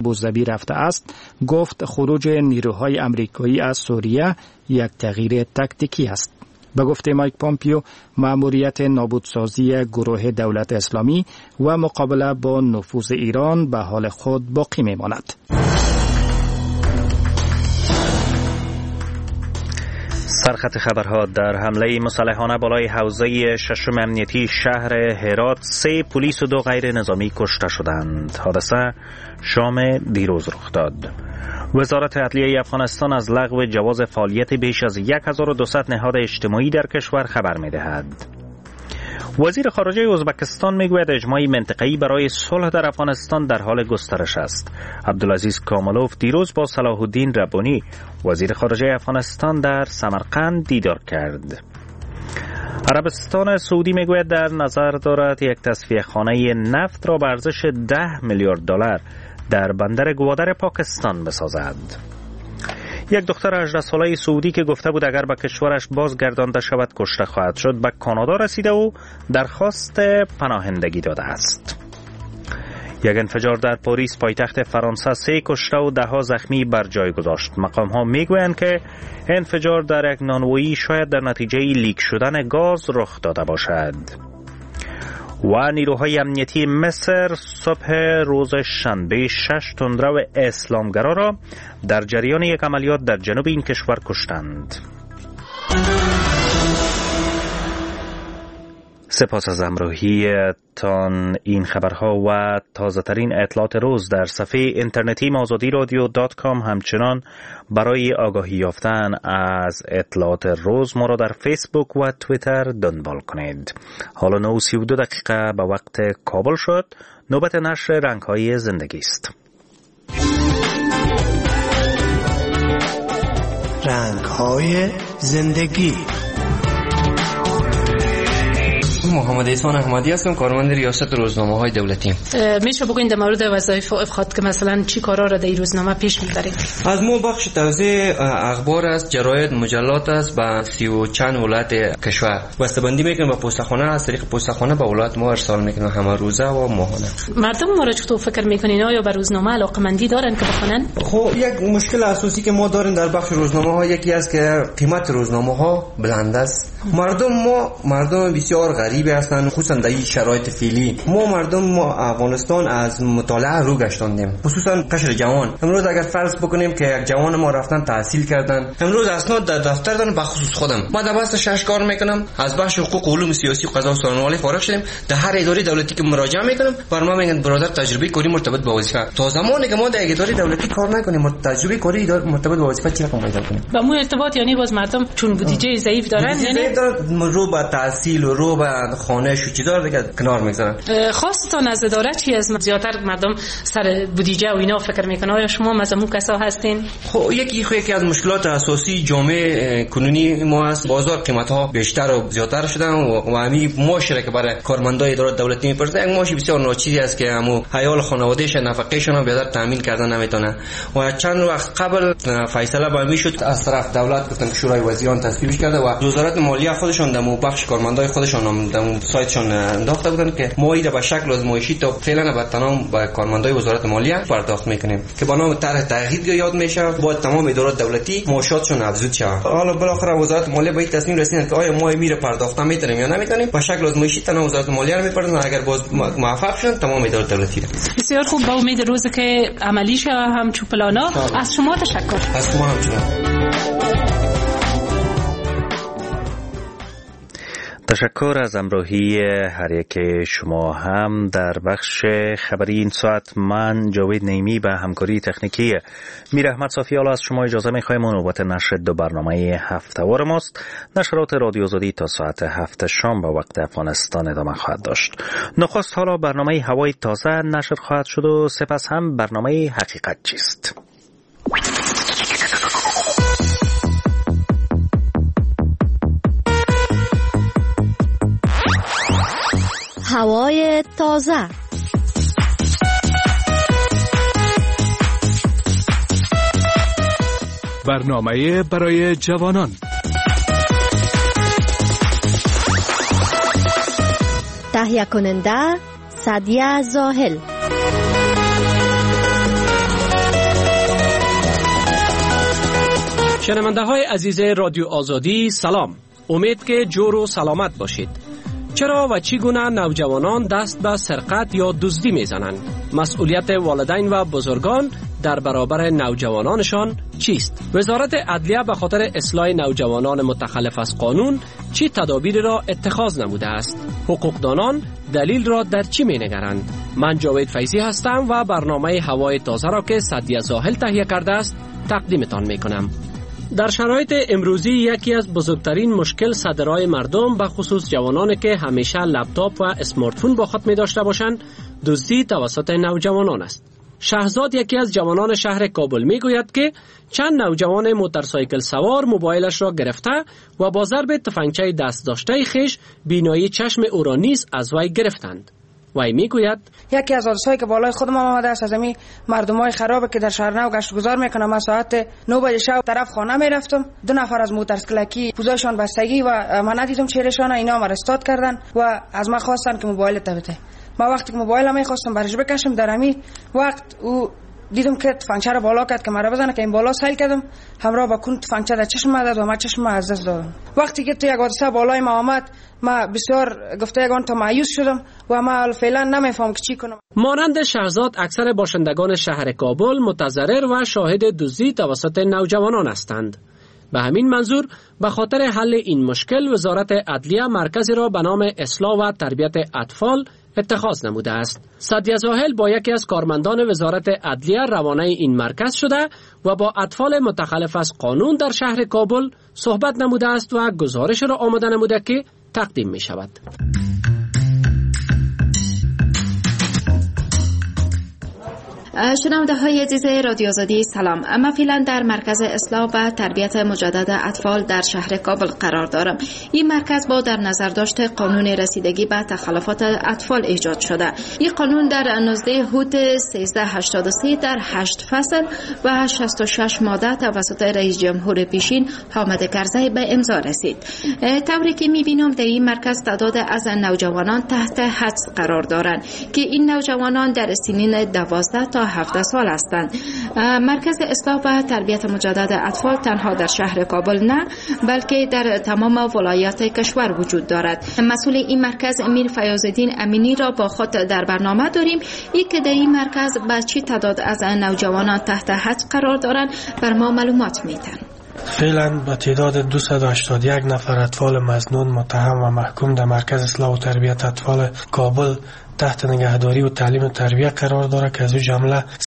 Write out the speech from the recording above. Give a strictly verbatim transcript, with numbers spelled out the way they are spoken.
ابوظبی رفته است، گفت خروج نیروهای آمریکایی از سوریه یک تغییر تاکتیکی است. به گفته مایک پومپیو، مأموریت نابودسازی گروه دولت اسلامی و مقابله با نفوذ ایران به حال خود باقی میماند. سرخط خبرها: در حمله مسلحانه بالای حوزه ششم امنیتی شهر هرات، سه پلیس و دو غیر نظامی کشته شدند. حادثه شام دیروز رخ داد. وزارت عدلیه افغانستان از لغو جواز فعالیت بیش از هزار و دویست نهاد اجتماعی در کشور خبر می‌دهد. وزیر خارجه ازبکستان میگوید اجماع منطقه‌ای برای صلح در افغانستان در حال گسترش است. عبدالعزیز کاملوف دیروز با صلاح الدین ربانی وزیر خارجه افغانستان در سمرقند دیدار کرد. عربستان سعودی میگوید در نظر دارد یک تصفیه خانه نفت را به ارزش ده میلیارد دلار در بندر گوادر پاکستان بسازد. یک دختر هجده ساله سعودی که گفته بود اگر به کشورش بازگردانده شود کشته خواهد شد، به کانادا رسیده و درخواست پناهندگی داده است. یک انفجار در پاریس پایتخت فرانسه سه کشته و ده ها زخمی بر جای گذاشت. مقام ها میگویند که انفجار در یک نانوایی شاید در نتیجه لیک شدن گاز رخ داده باشد. و نیروهای امنیتی مصر صبح روز شنبه شش تندرو اسلامگرا را در جریان یک عملیات در جنوب این کشور کشتند. سپاس از همراهیتان. این خبرها و تازه ترین اطلاعات روز در صفحه اینترنتی آزادی رادیو دات کام. همچنان برای آگاهی یافتن از اطلاعات روز ما را در فیسبوک و توییتر دنبال کنید. حالا نه و سی و دو دقیقه به وقت کابل شد. نوبت نشر رنگ‌های زندگی است. رنگ‌های زندگی. محمد احسان احمدی هستم، کارمند ریاست روزنامه‌های دولتی. میشه بگوین در مورد وظایف و افخاط که مثلا چی کارا را در این روزنامه پیش می‌برید؟ از ما بخش توزیع اخبار است، جراید، مجلات است به سی و چند ولایت کشور. بسته‌بندی میکنیم با پستخانه، از طریق پستخانه به ولایت ما ارسال میکنیم همه روزه و ماهانه. مردم ما را چطور فکر میکنین؟ آیا به روزنامه علاقه‌مندی دارن که بخونن؟ خب یک مشکل اساسی که ما داریم در بخش روزنامه‌ها یکی است که قیمت روزنامه‌ها بلند است. مردم ما مردم بسیار غریبی هستند، خصوصا در این شرایط فعلی. ما مردم ما افغانستان از مطالعه رو گشتاندیم، خصوصا قشر جوان. امروز اگر فرض بکنیم که یک جوان ما رفتن تحصیل کردن، امروز اسناد در دفتر دارن، به خصوص خودم بعد از شش کار میکنم، از بخش حقوق و علوم سیاسی و قضا و سخنرانی فارغ شدیم. در هر اداره دولتی که مراجعه میکنم بر ما میگن برادر تجربه کاری مرتبط با وظیفه. تا زمانی که ما در اداره دولتی کار نکنیم تجربه کاری مرتبط با وظیفه چی رقم پیدا کنیم؟ با مو ارتباط یعنی باز مردم چون بودجه ضعیف دارن، یعنی رو به تحصیل و رو به خانه شو چیزا دیگه کنار میگذارن. خاصتان از اداره چی از زیاتر مردم سر بودجه و اینا فکر میکنن؟ آیا شما مثلا کسا هستین؟ خب یکی خو یکی از مشکلات اساسی جامعه کنونی ما است، بازار قیمت ها بیشتر و زیاتر شدن و همین معاشره که برای کارمندای اداره دولتی میپرسه یک معاش بسیار ناچیزی است که همو حیال خانوادهش نفقهشون هم بیادر تامین کردن نمیتونه. و چند وقت قبل فیصله با میشد از طرف دولت گفتن که شورای وزیران تصویبش کرده و وزارت مالیه خودشون دمو بخش کارمندای خودشون هم دمو سایتشون انداخته بودن که ما ایده به شکل آزمایشی تا فعلا به تمام با کارمندای وزارت مالیه پرداخت میکنیم که با نام طرح تأهیل یاد میشه با تمام ادارات دولتی معاشاتشون افزود شه. حالا بالاخره وزارت مالیه به این تصمیم رسیدن که آیا ما میره پرداخت میتونیم یا نمیتونیم. به شکل آزمایشی تمام وزارت مالیه رو میپردازن، اگر باز موفق شدن تمام ادارات دولتی. بسیار خوب، با امید روزی که عملی شه هم چو پلانا. از شما تشکر. از شما همچنین. تشکر از همراهی هر یک شما هم در بخش خبری این ساعت. من جاوید نیمی به همکاری تکنیکی میر احمد صافی حالا از شما اجازه می‌خوایم. نوبت نشر دو برنامه هفته‌وار ماست. نشرات رادیو آزادی تا ساعت هفت شام به وقت افغانستان ادامه خواهد داشت. نخست حالا برنامه هوای تازه نشر خواهد شد و سپس هم برنامه حقیقت چیست. هوای تازه. برنامه برای جوانان. تهیه کننده سعدیه زاهل. شنونده های عزیز رادیو آزادی سلام. امید که جور و سلامت باشید. چرا و چگونه نوجوانان دست به سرقت یا دزدی میزنند؟ مسئولیت والدین و بزرگان در برابر نوجوانانشان چیست؟ وزارت عدلیه به خاطر اصلاح نوجوانان متخلف از قانون چی تدابیر را اتخاذ نموده است؟ حقوقدانان دلیل را در چی می نگرند؟ من جاوید فیضی هستم و برنامه هوای تازه را که سعدیه زاهل تهیه کرده است تقدیمتان می کنم. در شرایط امروزی یکی از بزرگترین مشکل صدرای مردم به خصوص جوانانی که همیشه لپتاپ و اسمارت فون با خود می داشته باشند دزدی توسط نوجوانان است. شهزاد یکی از جوانان شهر کابل می گوید که چند نوجوان موتورسایکل سوار موبایلش را گرفته و با ضرب تفنگچه دست داشته خیش بینایی چشم او را نیز از وی گرفتند. وی می گوید یکی از حادثه‌ای که بالای خودم آمده است از این مردمای خرابه که در شهر نو گشت گذار میکنم. من ساعت نه بجه شب طرف خانه میرفتم، دو نفر از موتورسیکلکی پوزایشان بستگی و من ندیدم چهرهشان، اینا مرا استاد کردن و از من خواستن که موبایل بده. ما وقتی که موبایل میخواستم برش بکشم در همین وقت او دیدم که تفنگچه را بالا کرد که مرا بزنه، که این بالا سیل کردم همراه با کون تفنگچه در چشم داد و من چشم از دست دادم. وقتی که تو یک حادثه بالای ما آمد ما بسیار گفته یگان تا مایوس شدم و ما فعلا نمیفهم که چی کنم. مانند شهزاد اکثر باشندگان شهر کابل متضرر و شاهد دزدی توسط نوجوانان هستند. به همین منظور به خاطر حل این مشکل وزارت عدلیه مرکزی را به نام اصلاح و تربیت اطفال اتخاذ نموده است. سعدیه زاهل با یکی از کارمندان وزارت عدلیه روانه این مرکز شده و با اطفال متخلف از قانون در شهر کابل صحبت نموده است و گزارش را آماده نموده که تقدیم می شود. شنونده های عزیز رادیو آزادی سلام. اما فعلا در مرکز اصلاح و تربیت مجدد اطفال در شهر کابل قرار دارم. این مرکز با در نظر داشت قانون رسیدگی به تخلفات اطفال ایجاد شده. این قانون در نوزده هوت سیزده هشتاد و سه در هشت فصل و شصت و شش ماده توسط رئیس جمهور پیشین حامد کرزی به امضا رسید. طوری که می‌بینم در این مرکز تعداد از نوجوانان تحت حدس قرار دارند که این نوجوانان در سنین دوازده تا هفده سال هستند. مرکز اصلاح و تربیت مجدد اطفال تنها در شهر کابل نه بلکه در تمام ولایات کشور وجود دارد. مسئول این مرکز امیر فیاض‌الدین امینی را با خود در برنامه داریم. این که در این مرکز با چی تعداد از نوجوانان تحت حدس قرار دارند بر ما معلومات میدن. فعلا به تعداد دویست و هشتاد و یک نفر اطفال مظنون متهم و محکوم در مرکز اصلاح و تربیت اطفال کابل تحت نگهداری و تعلیم و تربیت قرار دارد که از او جمله